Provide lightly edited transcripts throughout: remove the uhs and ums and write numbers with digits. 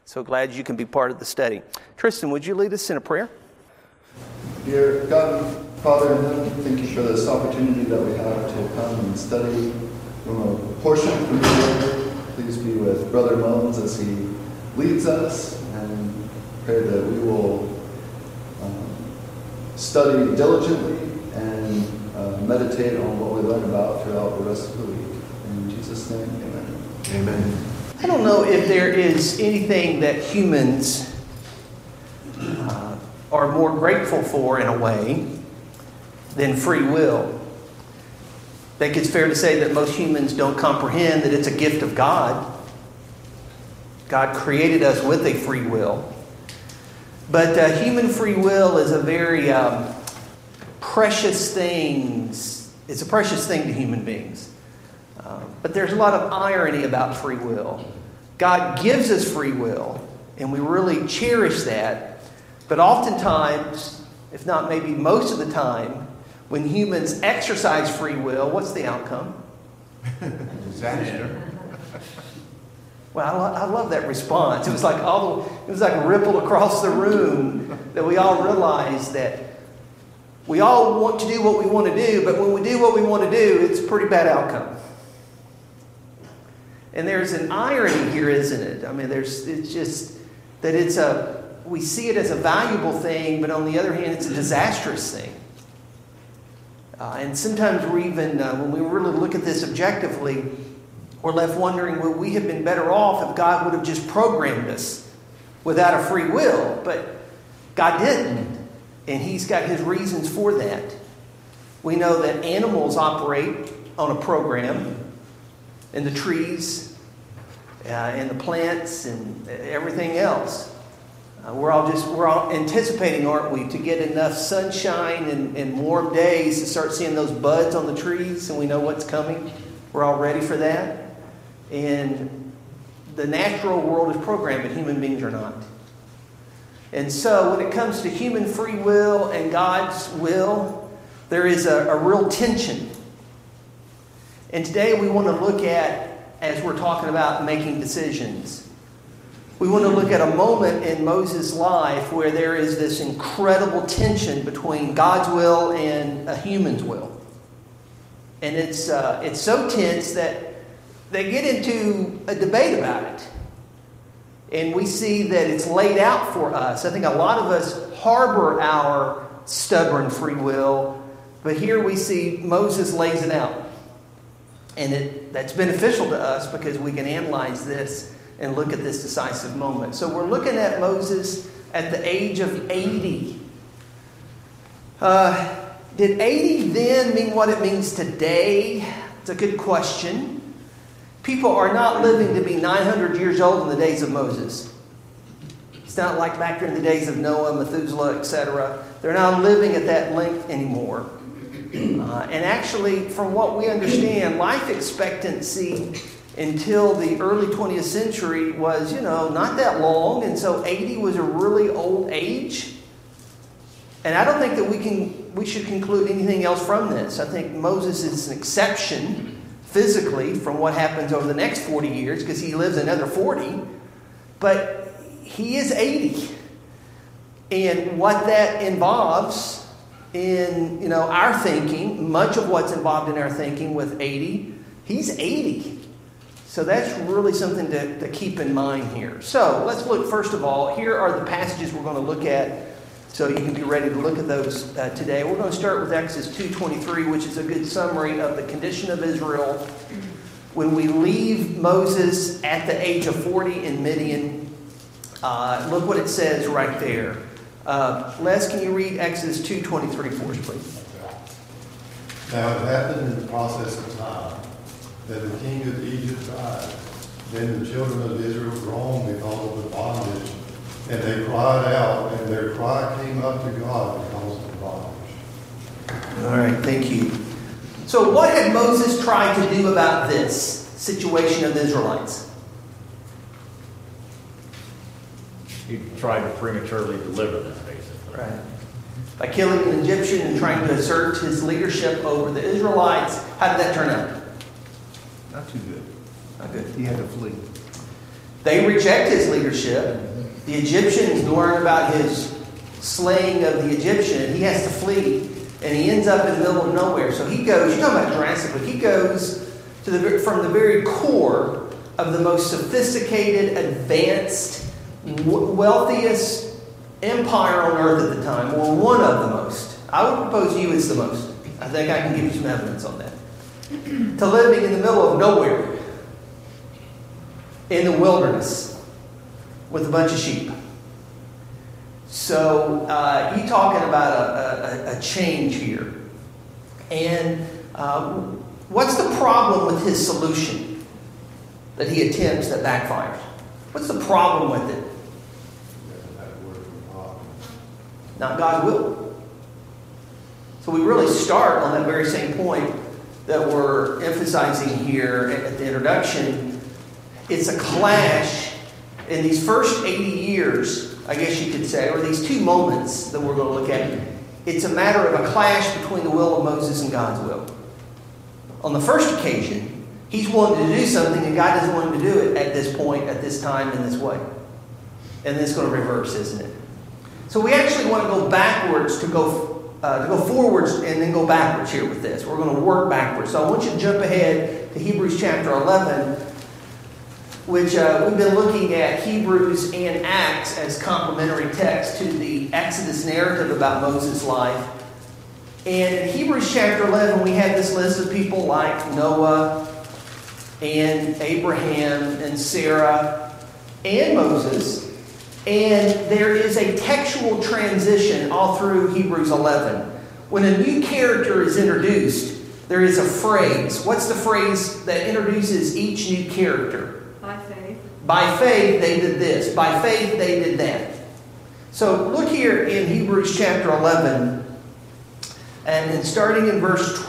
So glad you can be part of the study. Tristan, would you lead us in a prayer? Dear God, Father in heaven, thank you for this opportunity that we have to come and study from a portion from your word. Please be with Brother Moans as he leads us, and pray that we will study diligently and meditate on what we learn about throughout the rest of the week. In Jesus' name, amen. Amen. I don't know if there is anything that humans are more grateful for in a way than free will. I think it's fair to say that most humans don't comprehend that it's a gift of God. God created us with a free will. But human free will is a very precious thing. It's a precious thing to human beings. But there's a lot of irony about free will. God gives us free will, and we really cherish that. But oftentimes, if not maybe most of the time, when humans exercise free will, what's the outcome? Disaster. Well, I love that response. It was like a ripple across the room that we all realized that we all want to do what we want to do, but when we do what we want to do, it's a pretty bad outcome. And there's an irony here, isn't it? I mean, it's just that we see it as a valuable thing, but on the other hand, it's a disastrous thing. And sometimes we're even, when we really look at this objectively, we're left wondering, would we have been better off if God would have just programmed us without a free will? But God didn't. And He's got His reasons for that. We know that animals operate on a program, and the trees, and the plants, and everything else. We're all anticipating, aren't we, to get enough sunshine and warm days to start seeing those buds on the trees, and we know what's coming. We're all ready for that. And the natural world is programmed, but human beings are not. And so when it comes to human free will and God's will, there is a real tension. And today we want to look at, as we're talking about making decisions, we want to look at a moment in Moses' life where there is this incredible tension between God's will and a human's will. And it's so tense that they get into a debate about it. And we see that it's laid out for us. I think a lot of us harbor our stubborn free will, but here we see Moses lays it out. And that's beneficial to us because we can analyze this and look at this decisive moment. So we're looking at Moses at the age of 80. Did 80 then mean what it means today? It's a good question. People are not living to be 900 years old in the days of Moses. It's not like back during the days of Noah, Methuselah, etc. They're not living at that length anymore. And actually, from what we understand, life expectancy until the early 20th century was, not that long. And so 80 was a really old age. And I don't think that we should conclude anything else from this. I think Moses is an exception physically from what happens over the next 40 years because he lives another 40. But he is 80. And what that involves in our thinking, much of what's involved in our thinking with 80, he's 80. So that's really something to keep in mind here. So let's look, first of all, here are the passages we're going to look at so you can be ready to look at those today. We're going to start with Exodus 2:23, which is a good summary of the condition of Israel when we leave Moses at the age of 40 in Midian. Look what it says right there. Les, can you read Exodus 2:23 for us, please? Now it happened in the process of time that the king of Egypt died. Then the children of Israel groaned because of the bondage, and they cried out, and their cry came up to God because of the bondage. All right, thank you. So what had Moses tried to do about this situation of the Israelites? He tried to prematurely deliver them, basically. Right. By killing an Egyptian and trying to assert his leadership over the Israelites. How did that turn out? Not too good. Not good. He had to flee. They reject his leadership. The Egyptians learn about his slaying of the Egyptian. He has to flee, and he ends up in the middle of nowhere. So he goes, you're talking about Jurassic, but he goes from the very core of the most sophisticated, advanced, wealthiest empire on earth at the time, or one of the most. I would propose to you it's the most. I think I can give you some evidence on that. To living in the middle of nowhere, in the wilderness, with a bunch of sheep. So you're talking about a change here. And what's the problem with his solution that he attempts that backfires? What's the problem with it? Not God's will. So we really start on that very same point that we're emphasizing here at the introduction. It's a clash in these first 80 years, I guess you could say, or these two moments that we're going to look at. It's a matter of a clash between the will of Moses and God's will. On the first occasion, he's wanting to do something and God doesn't want him to do it at this point, at this time, in this way. And then it's going to reverse, isn't it? So we actually want to go backwards to go forwards and then go backwards here with this. We're going to work backwards. So I want you to jump ahead to Hebrews chapter 11, which we've been looking at Hebrews and Acts as complementary texts to the Exodus narrative about Moses' life. And in Hebrews chapter 11, we have this list of people like Noah and Abraham and Sarah and Moses. And there is a textual transition all through Hebrews 11. When a new character is introduced, there is a phrase. What's the phrase that introduces each new character? By faith. By faith, they did this. By faith, they did that. So look here in Hebrews chapter 11, and then starting in verse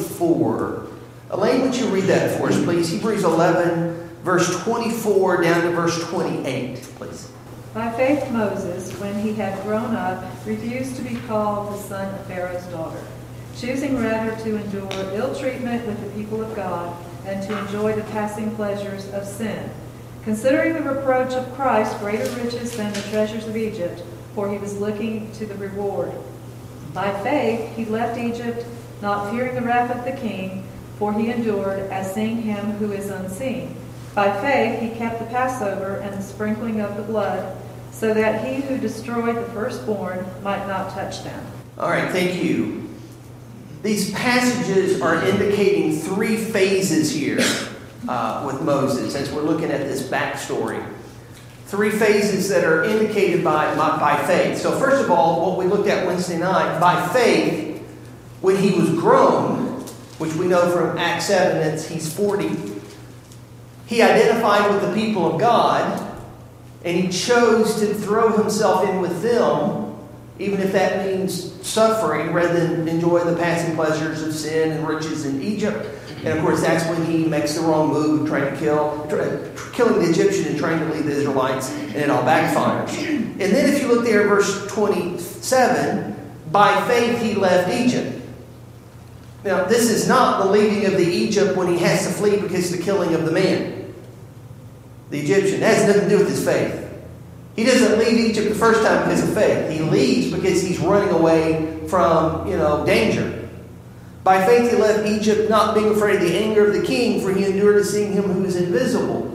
24. Elaine, would you read that for us, please? Hebrews 11, verse 24 down to verse 28, please. By faith Moses, when he had grown up, refused to be called the son of Pharaoh's daughter, choosing rather to endure ill treatment with the people of God and to enjoy the passing pleasures of sin, considering the reproach of Christ greater riches than the treasures of Egypt, for he was looking to the reward. By faith he left Egypt, not fearing the wrath of the king, for he endured as seeing him who is unseen. By faith he kept the Passover and the sprinkling of the blood, so that he who destroyed the firstborn might not touch them. All right, thank you. These passages are indicating three phases here with Moses as we're looking at this backstory. Three phases that are indicated by faith. So first of all, what we looked at Wednesday night, by faith, when he was grown, which we know from Acts 7, he's 40, he identified with the people of God, and he chose to throw himself in with them, even if that means suffering, rather than enjoy the passing pleasures of sin and riches in Egypt. And of course, that's when he makes the wrong move of trying to killing the Egyptian and trying to lead the Israelites, and it all backfires. And then if you look there at verse 27, by faith he left Egypt. Now, this is not the leaving of the Egypt when he has to flee because of the killing of the man, the Egyptian. That has nothing to do with his faith. He doesn't leave Egypt the first time because of faith. He leaves because he's running away from, danger. By faith he left Egypt, not being afraid of the anger of the king, for he endured to seeing him who is invisible.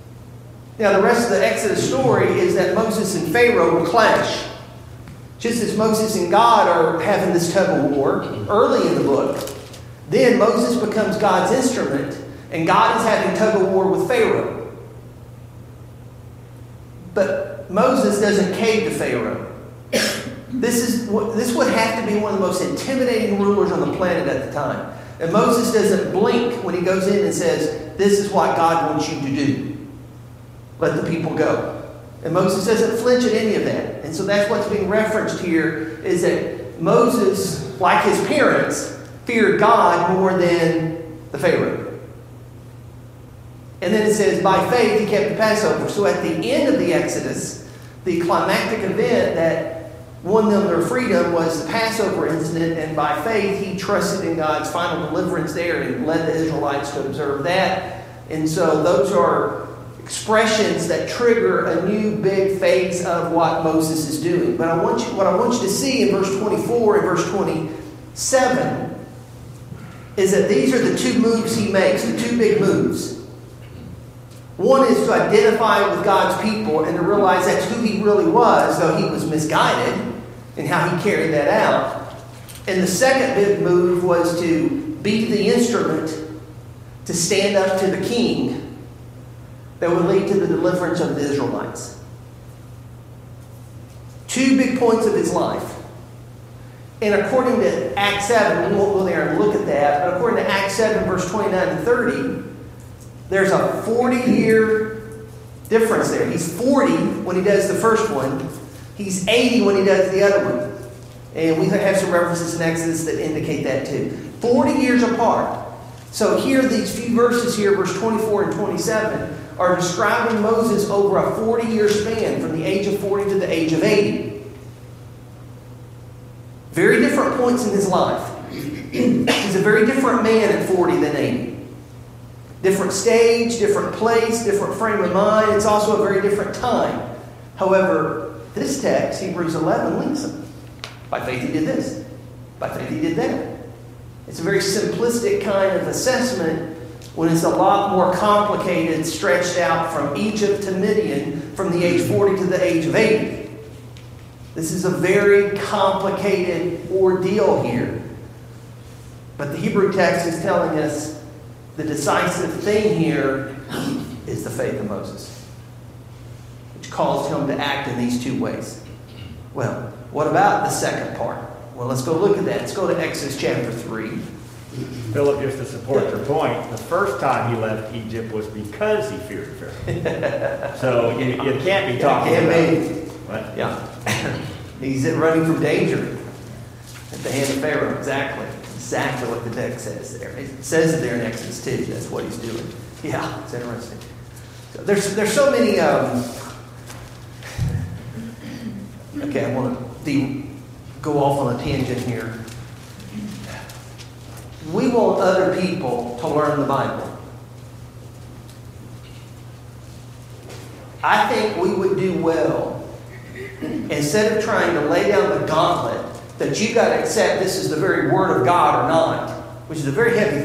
Now, the rest of the Exodus story is that Moses and Pharaoh will clash. Just as Moses and God are having this tug of war early in the book, then Moses becomes God's instrument, and God is having tug of war with Pharaoh. But Moses doesn't cave to Pharaoh. This would have to be one of the most intimidating rulers on the planet at the time. And Moses doesn't blink when he goes in and says, this is what God wants you to do. Let the people go. And Moses doesn't flinch at any of that. And so that's what's being referenced here, is that Moses, like his parents, feared God more than the Pharaoh. And then it says, by faith he kept the Passover. So at the end of the Exodus, the climactic event that won them their freedom was the Passover incident. And by faith he trusted in God's final deliverance there and led the Israelites to observe that. And so those are expressions that trigger a new big phase of what Moses is doing. But what I want you to see in verse 24 and verse 27 is that these are the two moves he makes, the two big moves. One is to identify with God's people and to realize that's who he really was, though he was misguided in how he carried that out. And the second big move was to be the instrument to stand up to the king that would lead to the deliverance of the Israelites. Two big points of his life. And according to Acts 7, we won't go there and look at that, but according to Acts 7, verse 29 and 30, there's a 40-year difference there. He's 40 when he does the first one. He's 80 when he does the other one. And we have some references in Exodus that indicate that too. 40 years apart. So here, these few verses here, verse 24 and 27, are describing Moses over a 40-year span from the age of 40 to the age of 80. Very different points in his life. He's a very different man at 40 than 80. Different stage, different place, different frame of mind. It's also a very different time. However, this text, Hebrews 11, links him. By faith he did this. By faith he did that. It's a very simplistic kind of assessment when it's a lot more complicated, stretched out from Egypt to Midian, from the age 40 to the age of 80. This is a very complicated ordeal here. But the Hebrew text is telling us the decisive thing here is the faith of Moses, which calls him to act in these two ways. Well, what about the second part? Well, let's go look at that. Let's go to Exodus chapter 3. Philip, just to support your point, the first time he left Egypt was because he feared Pharaoh. So you can't be talking about... What? Yeah. He's running from danger at the hand of Pharaoh. Exactly what the text says there. It says it there in Exodus 2. That's what he's doing. Yeah, it's interesting. So there's so many... Okay, I want to go off on a tangent here. We want other people to learn the Bible. I think we would do well, instead of trying to lay down the gauntlet that you've got to accept this is the very Word of God or not, which is a very heavy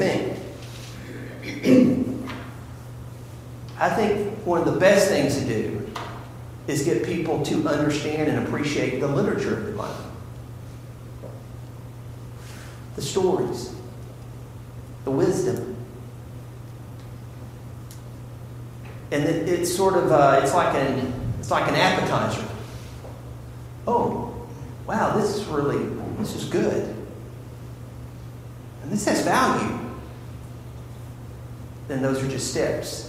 thing. I think one of the best things to do is get people to understand and appreciate the literature of the Bible. The stories. The wisdom. And it's sort of, it's like an appetizer. Oh, wow, this is good. And this has value. Then those are just steps.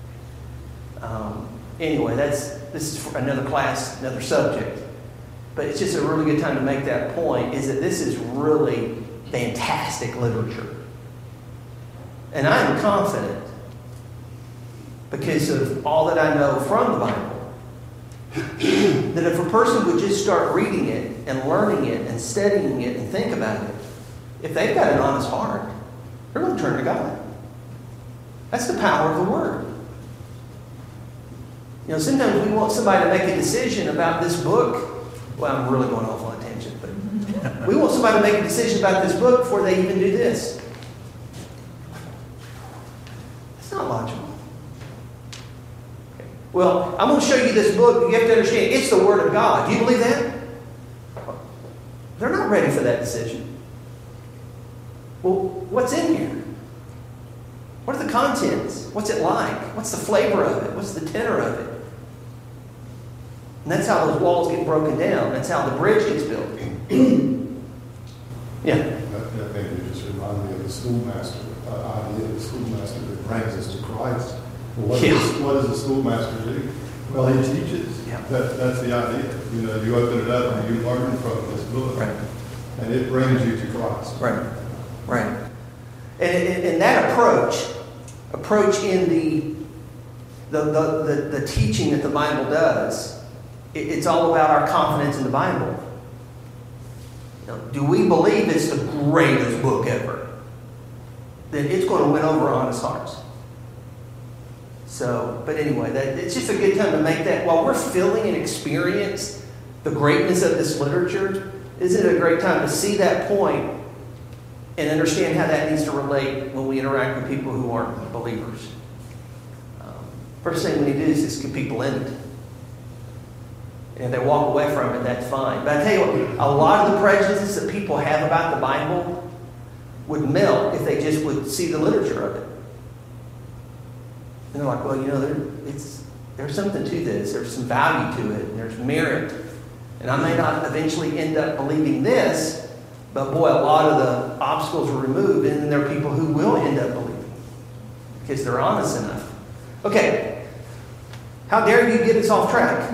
Anyway, this is for another class, another subject. But it's just a really good time to make that point, is that this is really fantastic literature. And I am confident, because of all that I know from the Bible, that if a person would just start reading it and learning it and studying it and think about it, if they've got an honest heart, they're going to turn to God. That's the power of the Word. You know, sometimes we want somebody to make a decision about this book. Well, I'm really going off on a tangent, but we want somebody to make a decision about this book before they even do this. It's not logical. Okay. Well, I'm going to show you this book. You have to understand, it's the Word of God. Do you believe that? They're not ready for that decision. Well, what's in here? What are the contents? What's it like? What's the flavor of it? What's the tenor of it? And that's how those walls get broken down. That's how the bridge gets built. Yeah. That maybe just reminded me of the schoolmaster idea, the schoolmaster that brings us to Christ. Well, what does the schoolmaster do? Well, he teaches. Yeah. That's the idea. You know, you open it up and you learn from this book. Right. And it brings you to Christ. Right. Right. And that approach in the teaching that the Bible does, it's all about our confidence in the Bible. You know, do we believe it's the greatest book ever? Then it's going to win over honest hearts. So, but anyway, it's just a good time to make that. While we're feeling and experience the greatness of this literature, isn't it a great time to see that point and understand how that needs to relate when we interact with people who aren't believers? First thing we need to do is just get people in it. And if they walk away from it, that's fine. But I tell you what, a lot of the prejudices that people have about the Bible would melt if they just would see the literature of it. And they're like, well, there's something to this. There's some value to it. And there's merit. And I may not eventually end up believing this, but boy, a lot of the obstacles are removed. And then there are people who will end up believing because they're honest enough. Okay. How dare you get us off track?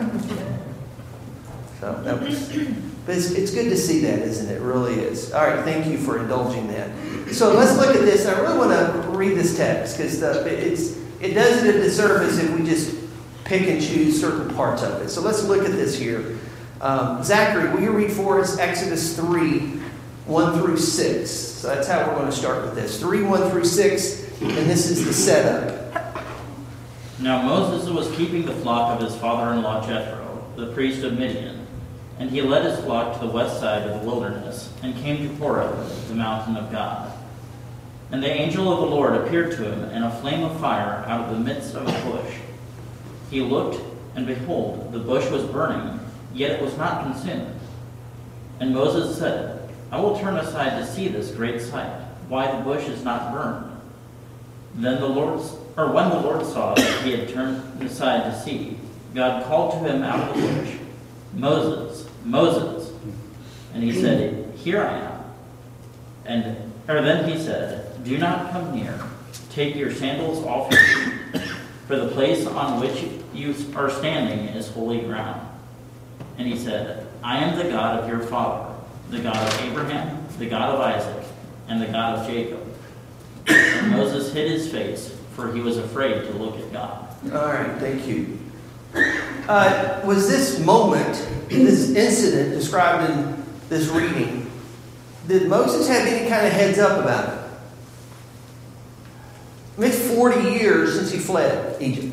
So that was, but it's good to see that, isn't it? It really is. All right, thank you for indulging that. So let's look at this. And I really want to read this text because it does it a disservice if we just pick and choose certain parts of it. So let's look at this here. Zachary, will you read for us Exodus 3, 1 through 6? So that's how we're going to start with this. 3, 1 through 6, and this is the setup. Now Moses was keeping the flock of his father-in-law Jethro, the priest of Midian, and he led his flock to the west side of the wilderness, and came to Horeb, the mountain of God. And the angel of the Lord appeared to him in a flame of fire out of the midst of a bush. He looked, and behold, the bush was burning, yet it was not consumed. And Moses said, I will turn aside to see this great sight, why the bush is not burned. When the Lord saw that he had turned aside to see, God called to him out of the bush, Moses, Moses. And he said, Here I am. Then he said, Do not come near. Take your sandals off your feet, for the place on which you are standing is holy ground. And he said, I am the God of your father, the God of Abraham, the God of Isaac, and the God of Jacob. And Moses hid his face, for he was afraid to look at God. All right, thank you. Was this moment, this incident described in this reading, did Moses have any kind of heads up about it? I mean, it's 40 years since he fled Egypt.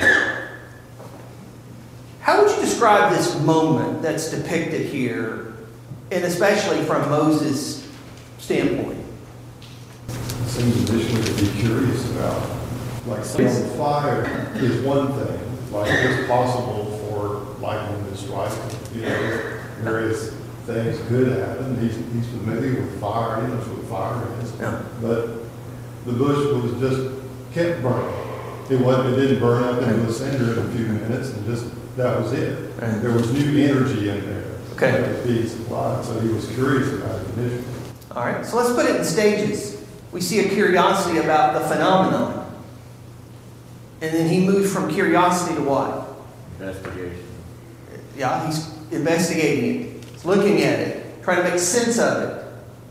How would you describe this moment that's depicted here, and especially from Moses' standpoint? It seems additionally to be curious about. Like seeing fire is one thing. Like it's possible for lightning to strike. Various things could happen. He's familiar with fire. He knows what fire is. Yeah. But the bush was just kept burning. It didn't burn up into a cinder in a few minutes, and that was it. Right. There was new energy in there. Okay. That could be supplied. So he was curious about it initially. All right, so let's put it in stages. We see a curiosity about the phenomenon. And then he moved from curiosity to what? Investigation. Yeah, he's investigating it. He's looking at it, trying to make sense of it.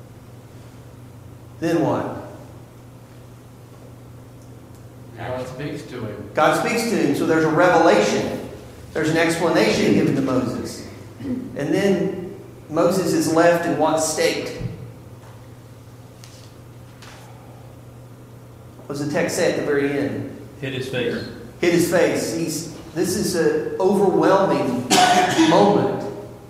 Then what? God speaks to him. God speaks to him, so there's a revelation. There's an explanation given to Moses. And then Moses is left in what state? What does the text say at the very end? Hid his face. Hid his face. This is an overwhelming moment.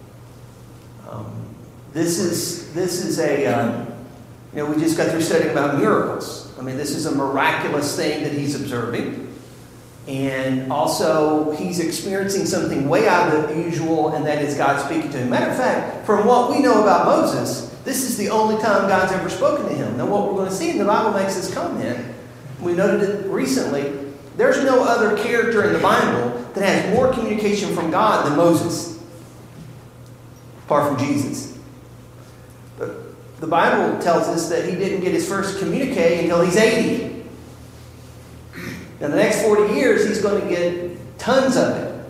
This is a we just got through studying about miracles. I mean, this is a miraculous thing that he's observing, and also he's experiencing something way out of the usual, and that is God speaking to him. Matter of fact, from what we know about Moses, this is the only time God's ever spoken to him. Now, what we're going to see in the Bible makes this comment. We noted it recently. There's no other character in the Bible that has more communication from God than Moses, apart from Jesus. But the Bible tells us that he didn't get his first communique until he's 80. Now, the next 40 years, he's going to get tons of it.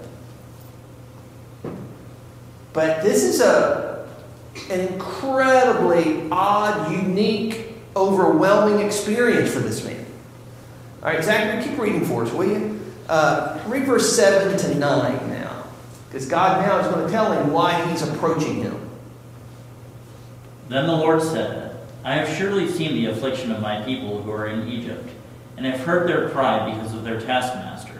But this is an incredibly odd, unique, overwhelming experience for this man. All right, Zachary, keep reading for us, will you? Read verse 7 to 9 now. Because God now is going to tell him why he's approaching him. Then the Lord said, I have surely seen the affliction of my people who are in Egypt, and have heard their cry because of their taskmasters.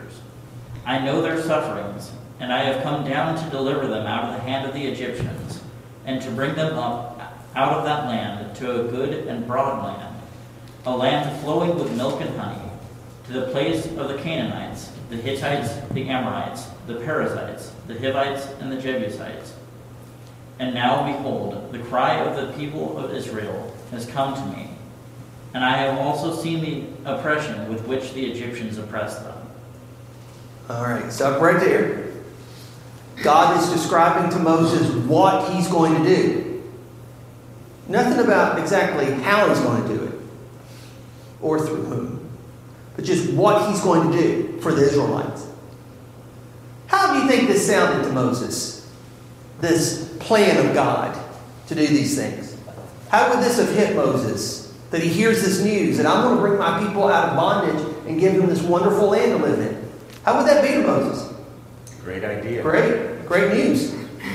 I know their sufferings, and I have come down to deliver them out of the hand of the Egyptians, and to bring them up out of that land to a good and broad land, a land flowing with milk and honey, to the place of the Canaanites, the Hittites, the Amorites, the Perizzites, the Hivites, and the Jebusites. And now, behold, the cry of the people of Israel has come to me, and I have also seen the oppression with which the Egyptians oppress them. All right, stop right there. God is describing to Moses what he's going to do. Nothing about exactly how he's going to do it, or through whom, but just what he's going to do for the Israelites. How do you think this sounded to Moses, this plan of God to do these things? How would this have hit Moses, that he hears this news, that I'm going to bring my people out of bondage and give them this wonderful land to live in? How would that be to Moses? Great idea. Great news.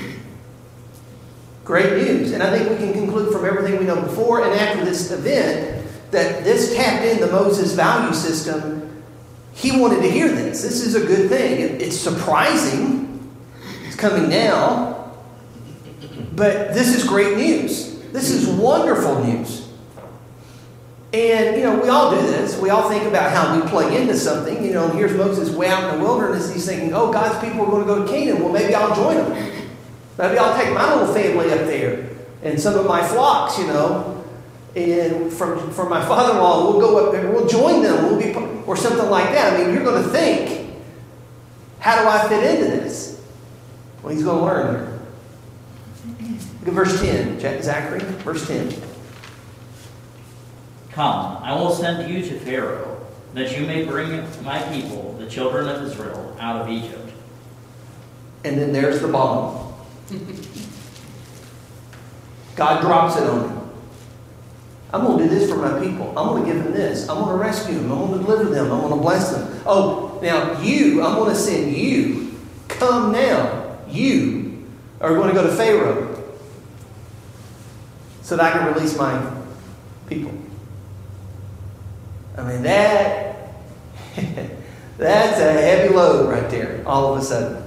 Great news. And I think we can conclude from everything we know before and after this event that this tapped into Moses' value system. He wanted to hear this. This is a good thing. It's surprising. It's coming now. But this is great news. This is wonderful news. And, we all do this. We all think about how we plug into something. Here's Moses way out in the wilderness. He's thinking, oh, God's people are going to go to Canaan. Well, maybe I'll join them. Maybe I'll take my little family up there and some of my flocks, and from my father-in-law, we'll go up there, we'll join them, or something like that. You're going to think, how do I fit into this? Well, he's going to learn here. Look at verse 10, Zachary, verse 10. Come, I will send you to Pharaoh, that you may bring my people, the children of Israel, out of Egypt. And then there's the bomb. God drops it on him. I'm going to do this for my people. I'm going to give them this. I'm going to rescue them. I'm going to deliver them. I'm going to bless them. Oh, now I'm going to send you. Come now. You are going to go to Pharaoh so that I can release my people. That's a heavy load right there, all of a sudden.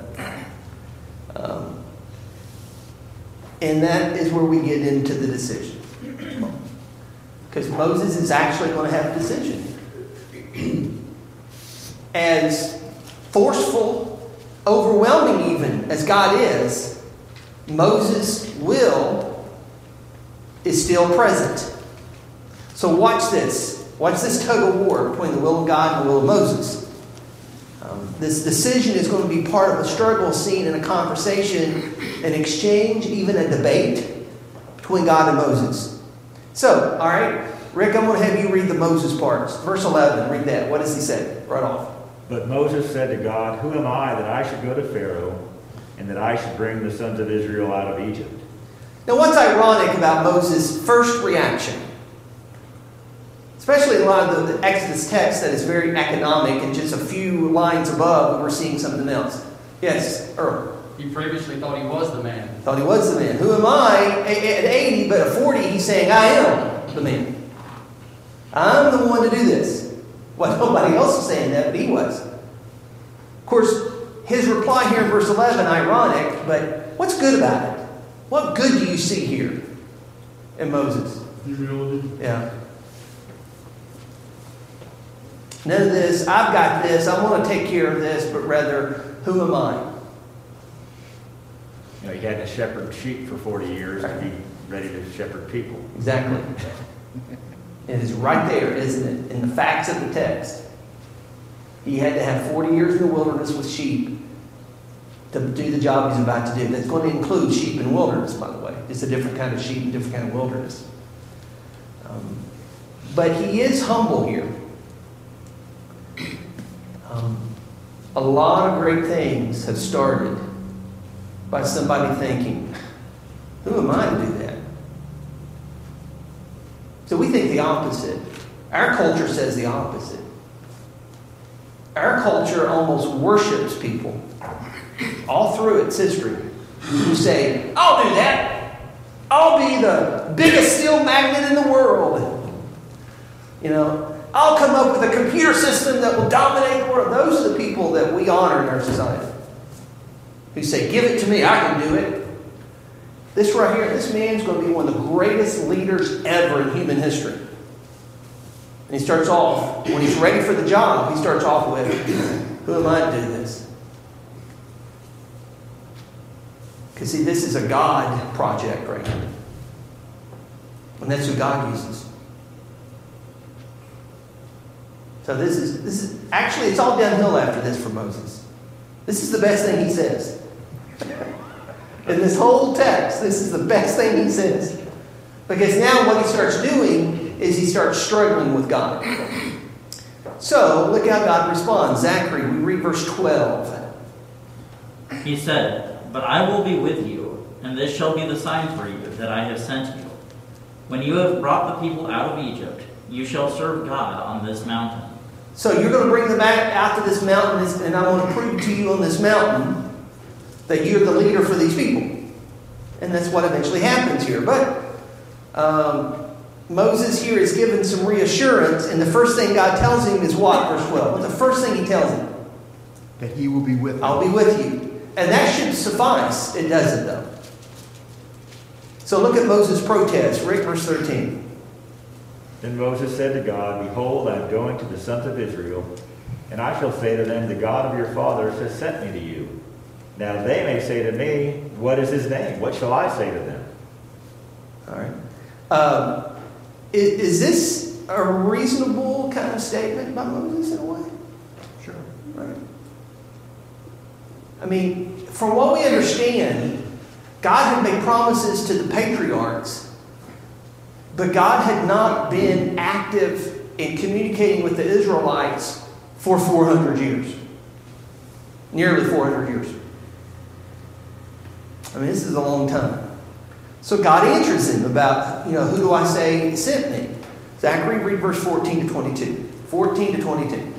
And that is where we get into the decision. Because Moses is actually going to have a decision. As forceful, overwhelming even as God is, Moses' will is still present. So watch this. Watch this tug of war between the will of God and the will of Moses. This decision is going to be part of a struggle scene in a conversation, an exchange, even a debate between God and Moses. So, all right, Rick, I'm going to have you read the Moses parts. Verse 11, read that. What does he say? Right off. But Moses said to God, who am I that I should go to Pharaoh and that I should bring the sons of Israel out of Egypt? Now, what's ironic about Moses' first reaction? Especially in a lot of the Exodus text that is very economic, and just a few lines above, we're seeing something else. Yes, Earl. He previously thought he was the man. Thought he was the man. Who am I? At 80, but at 40, he's saying, I am the man. I'm the one to do this. Well, nobody else is saying that, but he was. Of course, his reply here in verse 11, ironic, but what's good about it? What good do you see here in Moses? Humility. Yeah. None of this, I've got this, I want to take care of this, but rather, who am I? He had to shepherd sheep for 40 years to be ready to shepherd people. Exactly. It is right there, isn't it? In the facts of the text. He had to have 40 years in the wilderness with sheep to do the job he's about to do. That's going to include sheep in wilderness, by the way. It's a different kind of sheep and different kind of wilderness. But he is humble here. A lot of great things have started by somebody thinking, who am I to do that? So we think the opposite. Our culture says the opposite. Our culture almost worships people all through its history who say, I'll do that. I'll be the biggest steel magnet in the world. I'll come up with a computer system that will dominate the world. Those are the people that we honor in our society. Who say, give it to me, I can do it. This right here, this man's going to be one of the greatest leaders ever in human history. And he starts off, when he's ready for the job, he starts off with, who am I to do this? Because see, this is a God project right here. And that's who God uses. So this is actually, it's all downhill after this for Moses. This is the best thing he says. In this whole text, this is the best thing he says. Because now what he starts doing is he starts struggling with God. So, look how God responds. Zachary, we read verse 12. He said, "But I will be with you, and this shall be the sign for you that I have sent you. When you have brought the people out of Egypt, you shall serve God on this mountain." So you're going to bring them back out to this mountain, and I want to prove to you on this mountain that you're the leader for these people. And that's what eventually happens here. But Moses here is given some reassurance, and the first thing God tells him is what? Verse 12. What's the first thing he tells him? That he will be with you. I'll be with you. And that should suffice. It doesn't, though. So look at Moses' protest. Rick, verse 13. Then Moses said to God, "Behold, I am going to the sons of Israel, and I shall say to them, the God of your fathers has sent me to you. Now they may say to me, what is his name? What shall I say to them?" All right. Is this a reasonable kind of statement by Moses in a way? Sure. Right. I mean, from what we understand, God had made promises to the patriarchs, but God had not been active in communicating with the Israelites for 400 years. Nearly 400 years. I mean, this is a long time. So God answers him about, who do I say sent me? Zachary, read verse 14 to 22. 14 to 22.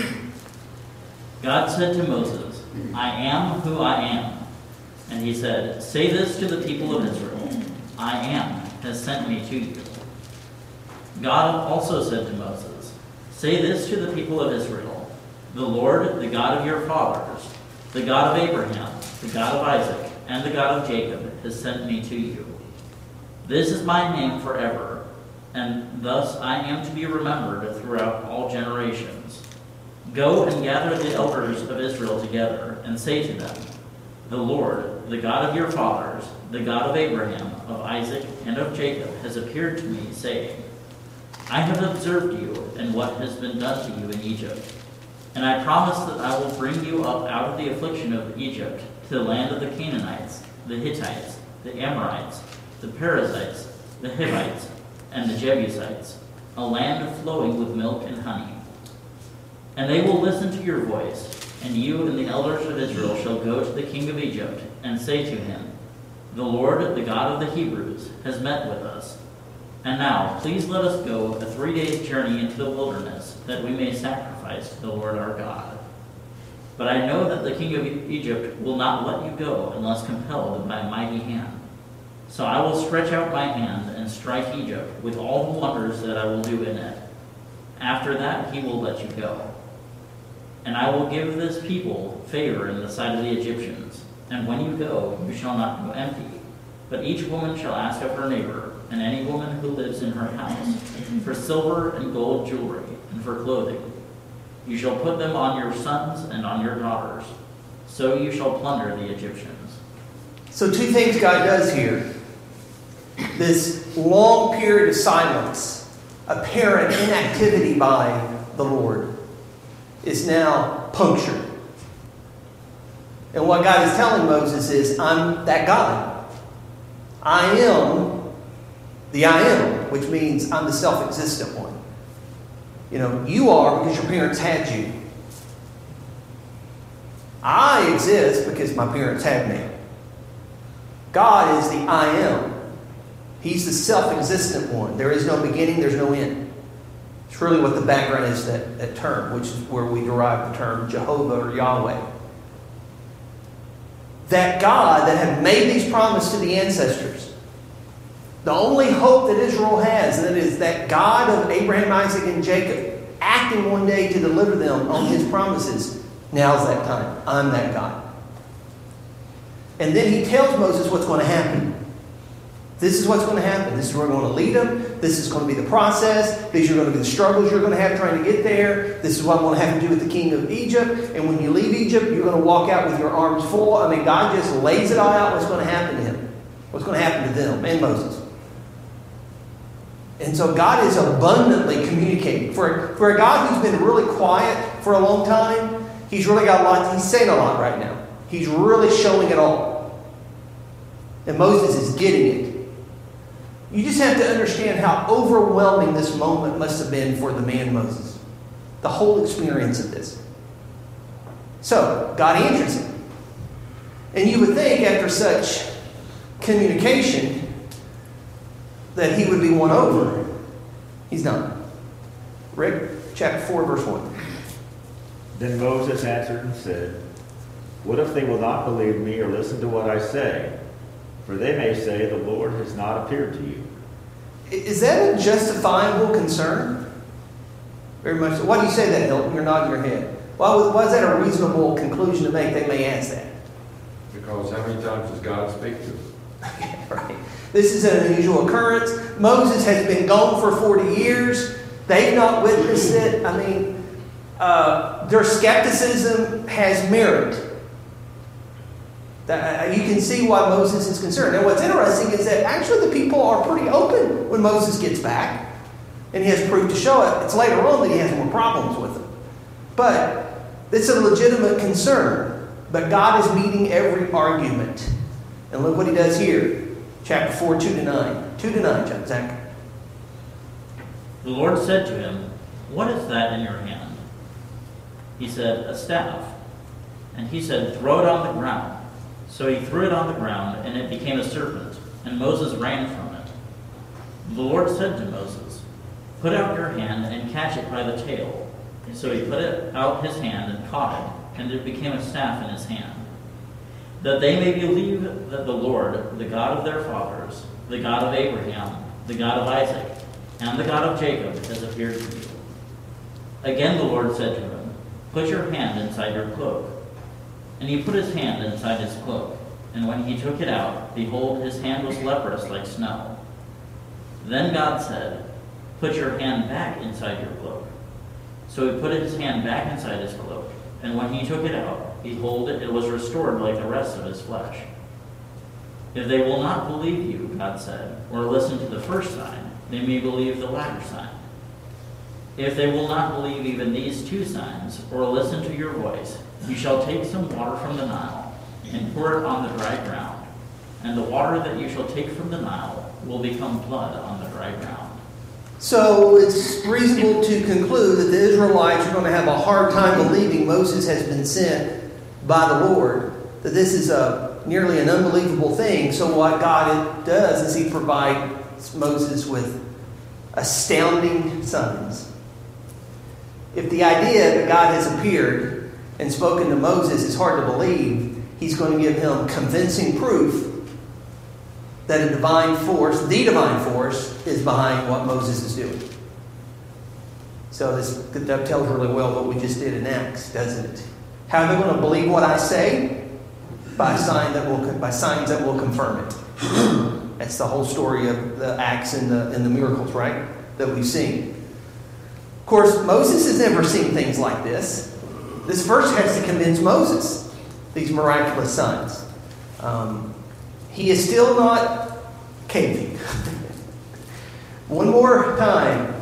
God said to Moses, "I am who I am." And he said, "Say this to the people of Israel, I am has sent me to you." God also said to Moses, "Say this to the people of Israel, the Lord, the God of your fathers, the God of Abraham, the God of Isaac, and the God of Jacob has sent me to you. This is my name forever, and thus I am to be remembered throughout all generations. Go and gather the elders of Israel together, and say to them, the Lord, the God of your fathers, the God of Abraham, of Isaac, and of Jacob, has appeared to me, saying, I have observed you and what has been done to you in Egypt. And I promise that I will bring you up out of the affliction of Egypt to the land of the Canaanites, the Hittites, the Amorites, the Perizzites, the Hivites, and the Jebusites, a land flowing with milk and honey. And they will listen to your voice, and you and the elders of Israel shall go to the king of Egypt and say to him, the Lord, the God of the Hebrews, has met with us. And now, please let us go a 3 days' journey into the wilderness, that we may sacrifice to the Lord our God. But I know that the king of Egypt will not let you go unless compelled by a mighty hand. So I will stretch out my hand and strike Egypt with all the wonders that I will do in it. After that, he will let you go. And I will give this people favor in the sight of the Egyptians. And when you go, you shall not go empty. But each woman shall ask of her neighbor, and any woman who lives in her house, for silver and gold jewelry, and for clothing. You shall put them on your sons and on your daughters. So you shall plunder the Egyptians. So 2 things God does here. This long period of silence, apparent inactivity by the Lord, is now punctured. And what God is telling Moses is, I'm that God. I am the I am, which means I'm the self-existent one. You are because your parents had you. I exist because my parents had me. God is the I am. He's the self-existent one. There is no beginning, there's no end. It's really what the background is, that term, which is where we derive the term Jehovah or Yahweh. That God that had made these promises to the ancestors, the only hope that Israel has, and that is that God of Abraham, Isaac, and Jacob, acting one day to deliver them on his promises. Now's that time. I'm that God. And then he tells Moses what's going to happen. This is what's going to happen. This is where we're going to lead them. This is going to be the process. These are going to be the struggles you're going to have trying to get there. This is what I'm going to have to do with the king of Egypt. And when you leave Egypt, you're going to walk out with your arms full. I mean, God just lays it all out what's going to happen to him. What's going to happen to them and Moses. And so God is abundantly communicating. For a God who's been really quiet for a long time, he's really got a lot. He's saying a lot right now. He's really showing it all. And Moses is getting it. You just have to understand how overwhelming this moment must have been for the man Moses. The whole experience of this. So, God answers him. And you would think after such communication that he would be won over. He's not. Rick, chapter 4, verse 1. Then Moses answered and said, "What if they will not believe me or listen to what I say? For they may say, the Lord has not appeared to you." Is that a justifiable concern? Very much so. Why do you say that, Hilton? You're nodding your head. Why is that a reasonable conclusion to make? They may ask that. Because how many times does God speak to us? Right. This is an unusual occurrence. Moses has been gone for 40 years. They've not witnessed it. I mean, their skepticism has merit. You can see why Moses is concerned. And what's interesting is that actually the people are pretty open when Moses gets back. And he has proof to show it. It's later on that he has more problems with them. But it's a legitimate concern. But God is meeting every argument. And look what he does here. Chapter 4, 2-9. 2-9, Zach. The Lord said to him, "What is that in your hand?" He said, "A staff." And he said, "Throw it on the ground." So he threw it on the ground, and it became a serpent, and Moses ran from it. The Lord said to Moses, "Put out your hand and catch it by the tail." And so he put out his hand and caught it, and it became a staff in his hand. That they may believe that the Lord, the God of their fathers, the God of Abraham, the God of Isaac, and the God of Jacob has appeared to you. Again the Lord said to him, "Put your hand inside your cloak." And he put his hand inside his cloak, and when he took it out, behold, his hand was leprous like snow. Then God said, "Put your hand back inside your cloak." So he put his hand back inside his cloak, and when he took it out, behold, it was restored like the rest of his flesh. If they will not believe you, God said, or listen to the first sign, they may believe the latter sign. If they will not believe even these two signs, or listen to your voice, you shall take some water from the Nile, and pour it on the dry ground. And the water that you shall take from the Nile will become blood on the dry ground. So it's reasonable to conclude that the Israelites are going to have a hard time believing Moses has been sent by the Lord, that this is nearly an unbelievable thing. So what God does is he provides Moses with astounding signs. If the idea that God has appeared and spoken to Moses is hard to believe, he's going to give him convincing proof that the divine force, is behind what Moses is doing. So this dovetails really well what we just did in Acts, doesn't it? How are they going to believe what I say? By signs that will confirm it. That's the whole story of the Acts and the miracles, right? That we've seen. Of course, Moses has never seen things like this. This first has to convince Moses, these miraculous signs. He is still not caving. One more time,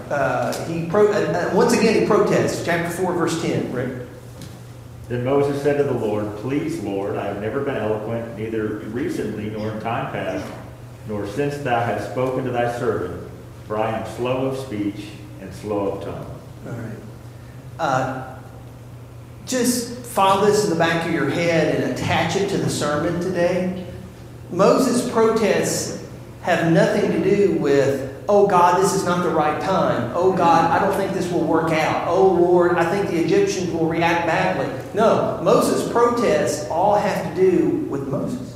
once again he protests. Chapter 4, verse 10, Rick. Then Moses said to the Lord, "Please, Lord, I have never been eloquent, neither recently nor in time past, nor since thou hast spoken to thy servant, for I am slow of speech and slow of tongue." All right. Just file this in the back of your head and attach it to the sermon today. Moses' protests have nothing to do with, "Oh God, this is not the right time. Oh God, I don't think this will work out. Oh Lord, I think the Egyptians will react badly." No, Moses' protests all have to do with Moses.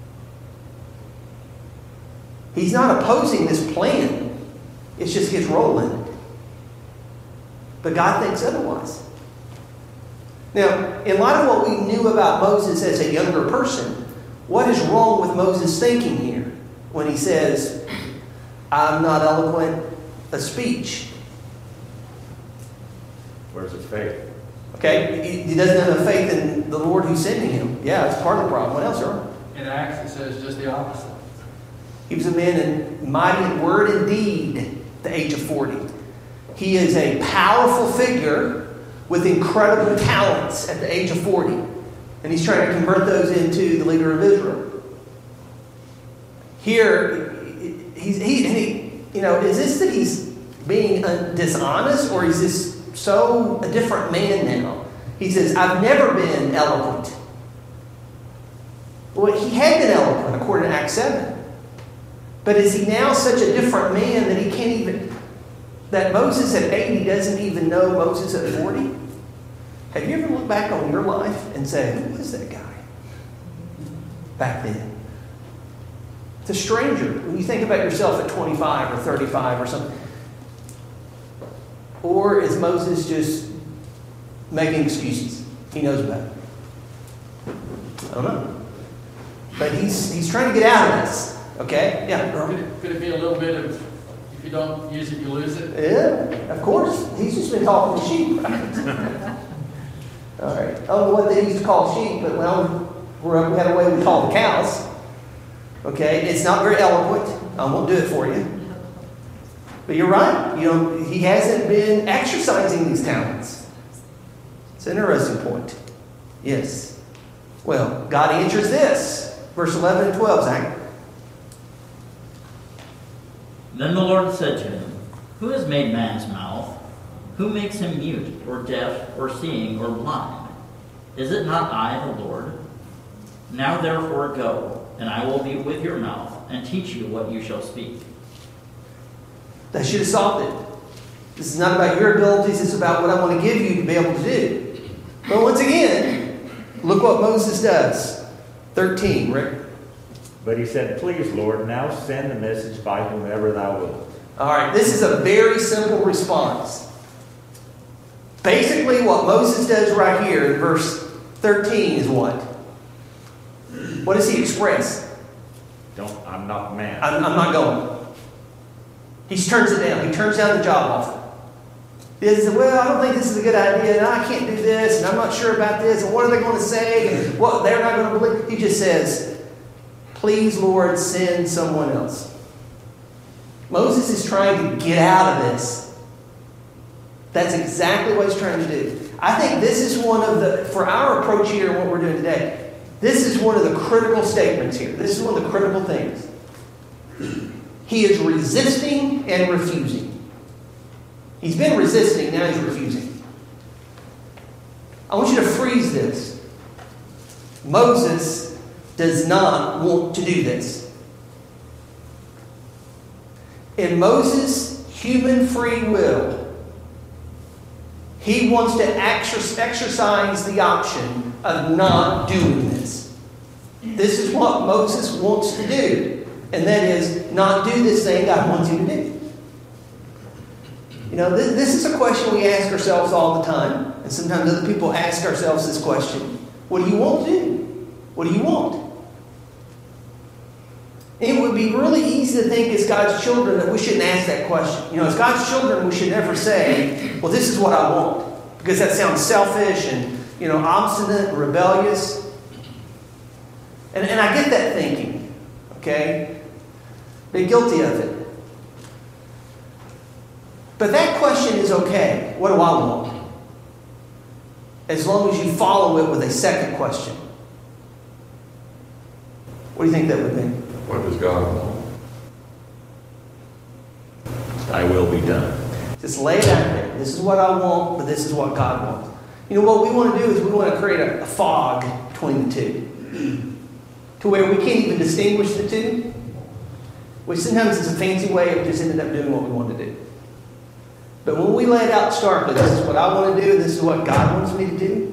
He's not opposing this plan. It's just his role in it. But God thinks otherwise. Now, in light of what we knew about Moses as a younger person, what is wrong with Moses' thinking here when he says, I'm not eloquent of speech? Where's his faith? Okay, he doesn't have enough faith in the Lord who's sending him. Yeah, that's part of the problem. What else, sir? In Acts, it says just the opposite. He was a man in mighty in word and deed at the age of 40. He is a powerful figure with incredible talents at the age of 40. And he's trying to convert those into the leader of Israel. Here, is this that he's being dishonest, or is this so a different man now? He says, I've never been eloquent. Well, he had been eloquent according to Acts 7. But is he now such a different man that he can't even, that Moses at 80 doesn't even know Moses at 40? Have you ever looked back on your life and said, who was that guy back then? It's a stranger. When you think about yourself at 25 or 35 or something. Or is Moses just making excuses? He knows better. I don't know. But he's trying to get out of this. Okay? Yeah. Could it be a little bit of, if you don't use it, you lose it? Yeah, of course. He's just been talking to sheep, right? All right. I don't know what they used to call sheep, but when I grew up, we had a way we called the cows. Okay? It's not very eloquent. I won't do it for you. But you're right. He hasn't been exercising these talents. It's an interesting point. Yes. Well, God answers this. Verse 11 and 12, Zach. Then the Lord said to him, Who has made man's mouth? Who makes him mute, or deaf, or seeing, or blind? Is it not I, the Lord? Now therefore go, and I will be with your mouth, and teach you what you shall speak. That should have solved it. This is not about your abilities, it's about what I want to give you to be able to do. But once again, look what Moses does. 13, Rick. But he said, Please, Lord, now send the message by whomever thou wilt. All right, this is a very simple response. Basically, what Moses does right here in verse 13 is what? What does he express? I'm not the man. I'm not going. He turns it down. He turns down the job offer. He says, well, I don't think this is a good idea, and I can't do this, and I'm not sure about this, and what are they going to say, and what they're not going to believe. He just says, Please, Lord, send someone else. Moses is trying to get out of this. That's exactly what he's trying to do. I think this is one of for our approach here and what we're doing today, this is one of the critical statements here. This is one of the critical things. He is resisting and refusing. He's been resisting, now he's refusing. I want you to freeze this. Moses does not want to do this. In Moses' human free will, he wants to exercise the option of not doing this. This is what Moses wants to do. And that is not do this thing God wants you to do. This is a question we ask ourselves all the time. And sometimes other people ask ourselves this question. What do you want to do? What do you want? It would be really easy to think as God's children that we shouldn't ask that question. As God's children, we should never say, well, this is what I want. Because that sounds selfish and, obstinate and rebellious. And I get that thinking. Okay? Been guilty of it. But that question is okay. What do I want? As long as you follow it with a second question. What do you think that would be? What does God want? Thy will be done. Just lay it out there. This is what I want, but this is what God wants. What we want to do is we want to create a fog between the two. To where we can't even distinguish the two. Which sometimes is a fancy way of just ending up doing what we want to do. But when we lay it out starkly, this is what I want to do, this is what God wants me to do.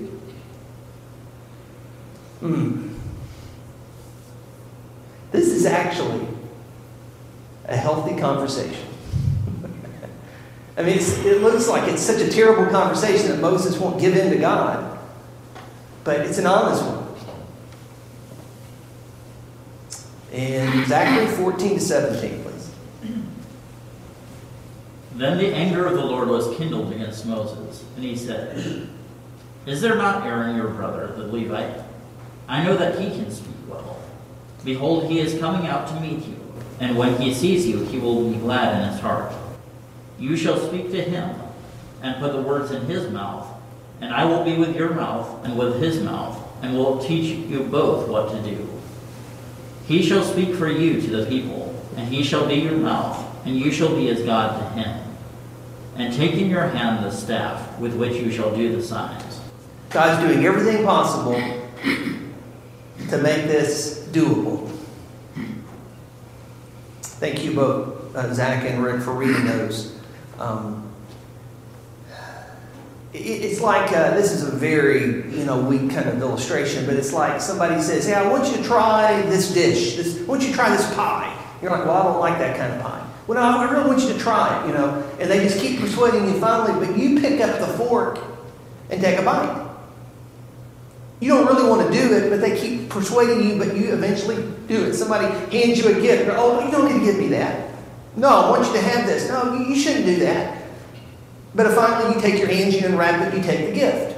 This is actually a healthy conversation. I mean, it looks like it's such a terrible conversation that Moses won't give in to God. But it's an honest one. In Zechariah 14-17, please. Then the anger of the Lord was kindled against Moses, and he said, Is there not Aaron your brother, the Levite? I know that he can speak well. Behold, he is coming out to meet you, and when he sees you, he will be glad in his heart. You shall speak to him, and put the words in his mouth, and I will be with your mouth and with his mouth, and will teach you both what to do. He shall speak for you to the people, and he shall be your mouth, and you shall be as God to him. And take in your hand the staff with which you shall do the signs. God's doing everything possible to make this doable. Thank you both, Zach and Rick, for reading those. It's like, this is a very, weak kind of illustration, but it's like somebody says, hey, I want you to try this dish. I want you to try this pie. You're like, well, I don't like that kind of pie. Well, no, I really want you to try it, And they just keep persuading you finally, but you pick up the fork and take a bite. You don't really want to do it, but they keep persuading you, but you eventually do it. Somebody hands you a gift. Oh, you don't need to give me that. No, I want you to have this. No, you shouldn't do that. But if finally you take your hands, you unwrap it, you take the gift.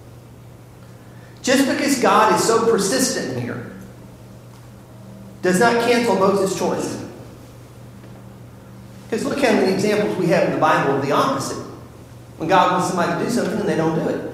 Just because God is so persistent here does not cancel Moses' choice. Because look how many examples we have in the Bible of the opposite. When God wants somebody to do something and they don't do it.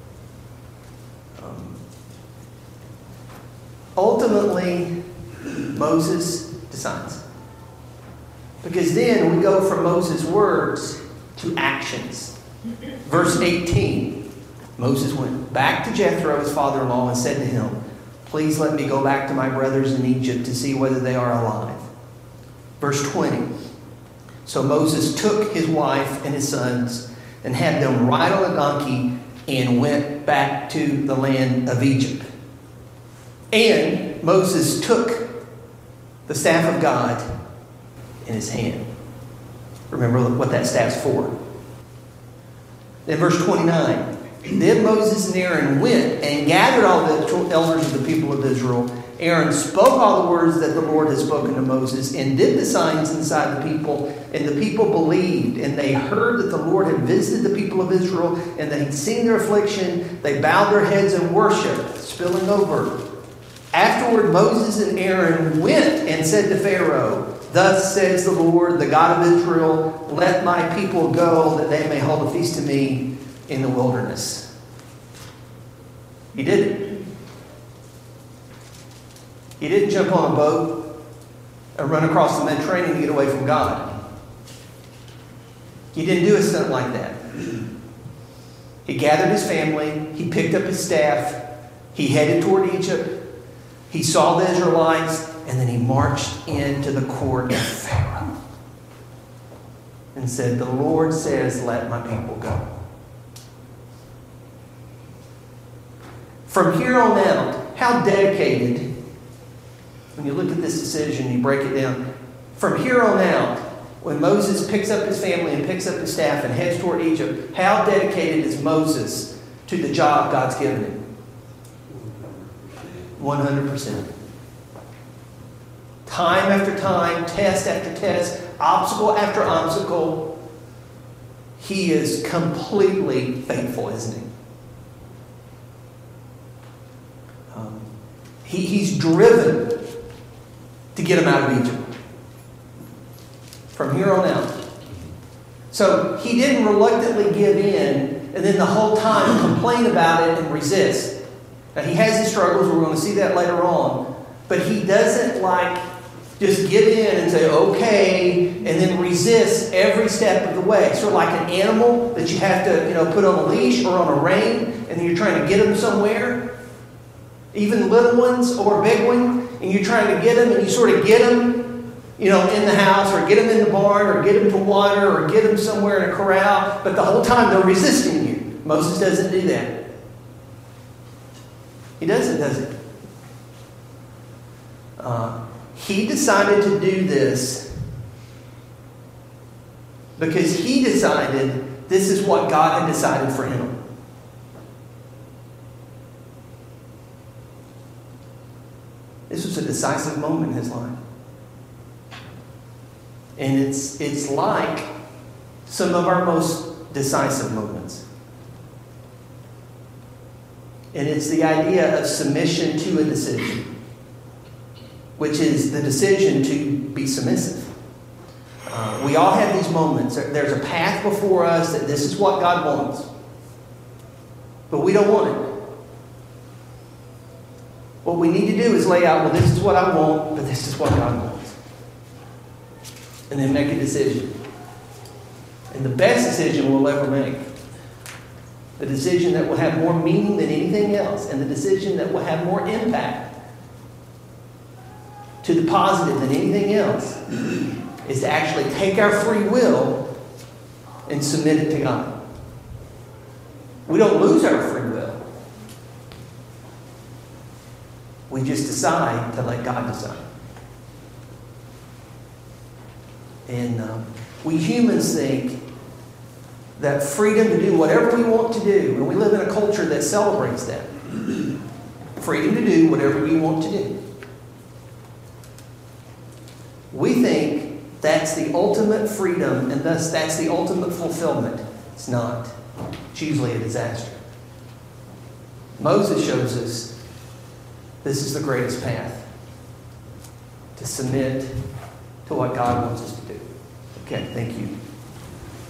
Ultimately, Moses decides. Because then we go from Moses' words to actions. Verse 18, Moses went back to Jethro, his father-in-law, and said to him, please let me go back to my brothers in Egypt to see whether they are alive. Verse 20, so Moses took his wife and his sons and had them ride on a donkey and went back to the land of Egypt. And Moses took the staff of God in his hand. Remember what that staff's for. Then verse 29. Then Moses and Aaron went and gathered all the elders of the people of Israel. Aaron spoke all the words that the Lord had spoken to Moses and did the signs inside the people. And the people believed. And they heard that the Lord had visited the people of Israel and that he'd seen their affliction. They bowed their heads and worshiped, spilling over. Afterward, Moses and Aaron went and said to Pharaoh, thus says the Lord, the God of Israel, let my people go that they may hold a feast to me in the wilderness. He did it. He didn't jump on a boat and run across the Mediterranean to get away from God. He didn't do a stunt like that. He gathered his family. He picked up his staff. He headed toward Egypt. He saw the Israelites, and then he marched into the court of Pharaoh and said, the Lord says, let my people go. From here on out, how dedicated, when you look at this decision, you break it down, from here on out, when Moses picks up his family and picks up his staff and heads toward Egypt, how dedicated is Moses to the job God's given him? 100%. Time after time, test after test, obstacle after obstacle, he is completely faithful, isn't he? He's driven to get him out of Egypt. From here on out. So he didn't reluctantly give in and then the whole time complain about it and resist. Now, he has his struggles. We're going to see that later on. But he doesn't just give in and say, okay, and then resist every step of the way. Sort of like an animal that you have to, put on a leash or on a rein, and then you're trying to get them somewhere. Even little ones or a big one, and you're trying to get them, and you sort of get them, in the house, or get them in the barn, or get them to water, or get them somewhere in a corral. But the whole time they're resisting you. Moses doesn't do that. He doesn't, does he? He decided to do this because he decided this is what God had decided for him. This was a decisive moment in his life. And it's like some of our most decisive moments. And it's the idea of submission to a decision, which is the decision to be submissive. We all have these moments. There's a path before us that this is what God wants. But we don't want it. What we need to do is lay out, well, this is what I want, but this is what God wants. And then make a decision. And the best decision we'll ever make, the decision that will have more meaning than anything else, and the decision that will have more impact to the positive than anything else, is to actually take our free will and submit it to God. We don't lose our free will. We just decide to let God decide. And we humans think that freedom to do whatever we want to do, and we live in a culture that celebrates that. Freedom to do whatever you want to do. We think that's the ultimate freedom, and thus that's the ultimate fulfillment. It's not. It's usually a disaster. Moses shows us this is the greatest path, to submit to what God wants us to do. Okay, thank you.